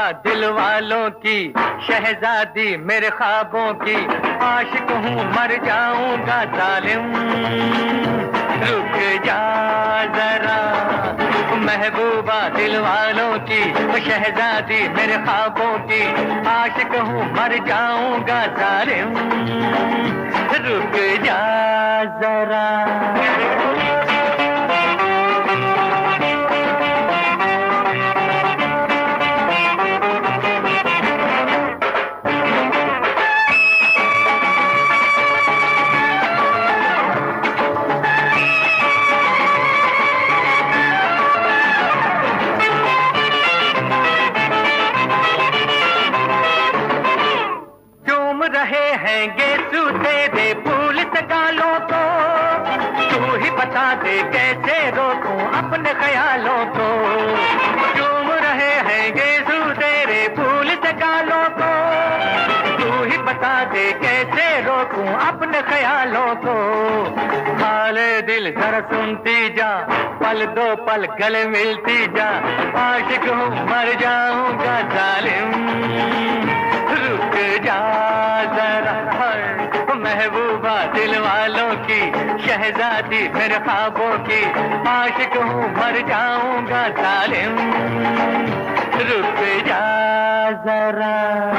दिल वालों की, शहजादी मेरे ख्वाबों की, आशिक हूँ मर जाऊंगा जालिम, रुक जा जरा। महबूबा दिल वालों की, शहजादी मेरे ख्वाबों की, आशिक हूँ मर जाऊंगा जालिम, रुक जा जरा। रहे हैं गेसू तेरे फूल से गालों को, तू ही बता दे कैसे रोकूं अपने ख्यालों को। झूम रहे हैं गेसू तेरे फूल से गालों को, तू ही बता दे कैसे रोकूं अपने ख्यालों को। हाले दिल जरा सुनती जा, पल दो पल गले मिलती जा, आशिक हूँ मर जाऊंगा जालिम, रुक जा जरा। महबूबा दिल वालों की, शहजादी मेरे ख्वाबों की, आशिक हूँ मर जाऊंगा जालिम, रुक जा जरा।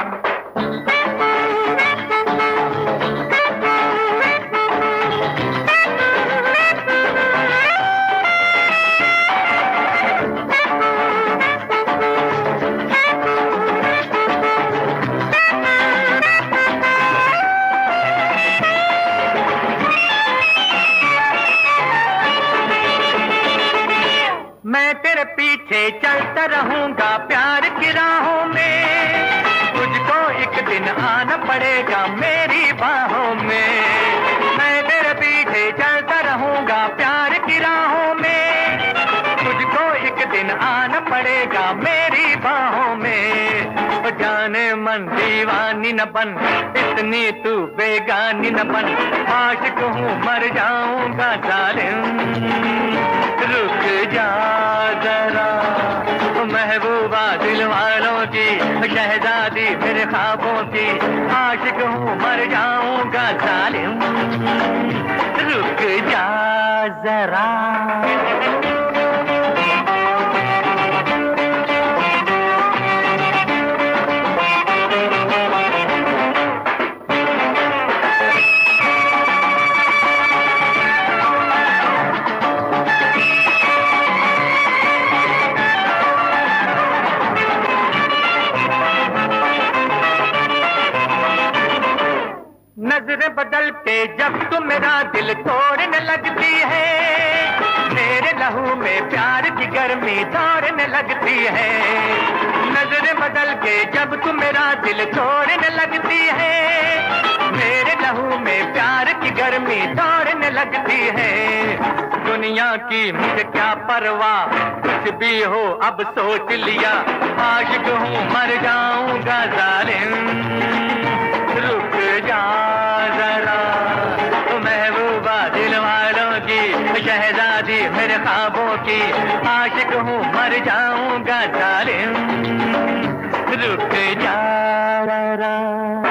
मैं तेरे पीछे चलता रहूंगा प्यार की राहों में, तुझको एक दिन आना पड़ेगा मेरी बाहों में। मैं तेरे पीछे चलता रहूंगा प्यार की राहों में, तुझको एक दिन आना पड़ेगा मेरी बाहों में। जाने मन दीवानी न बन, इतनी तू बेगानी न बन, आशिक हूँ मर जाऊंगा जालिम, रुक जा जरा। महबूबा दिल वालों की, शहजादी मेरे ख्वाबों की, आशिक हूँ मर जाऊंगा जालिम, रुक जा जरा। नजरें बदल के जब तुम मेरा दिल तोड़ने लगती है, मेरे लहू में प्यार की गर्मी दौड़ने लगती है। नजरें बदल के जब तुम मेरा दिल तोड़ने लगती है, मेरे लहू में प्यार की गर्मी दौड़ने लगती है। दुनिया की मुझे क्या परवाह, कुछ भी हो अब सोच लिया, आशिक हूँ मर जाऊंगा जालिम, रुक जा जरा। महबूबा दिल वालों की, शहजादी मेरे ख्वाबों की, आशिक हूँ मर जाऊंगा जालिम, रुक जा जरा।